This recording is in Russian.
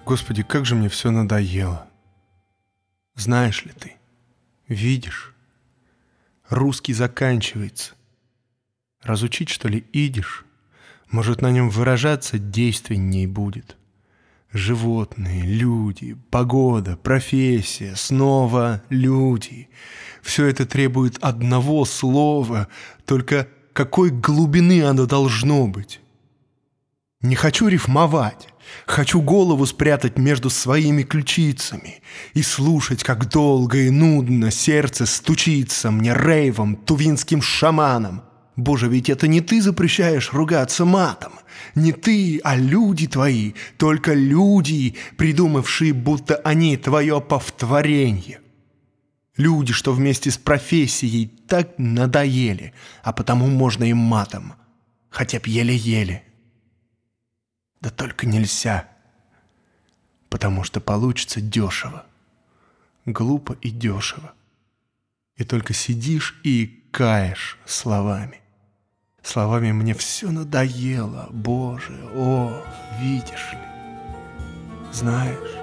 Господи, как же мне все надоело. Знаешь ли ты, видишь, русский заканчивается. Разучить, что ли, идиш? Может, на нем выражаться действенней будет. Животные, люди, погода, профессия, снова люди. Все это требует одного слова, только какой глубины оно должно быть? Не хочу рифмовать, хочу голову спрятать между своими ключицами и слушать, как долго и нудно сердце стучится мне рейвом, тувинским шаманом. Боже, ведь это не ты запрещаешь ругаться матом, не ты, а люди твои, только люди, придумавшие, будто они твое повторение. Люди, что вместе с профессией так надоели, а потому можно им матом, хотя б еле-еле. Да только нельзя, потому что получится дешево, глупо и дешево. И только сидишь и каешь словами. Словами мне все надоело, Боже, о, видишь ли, знаешь.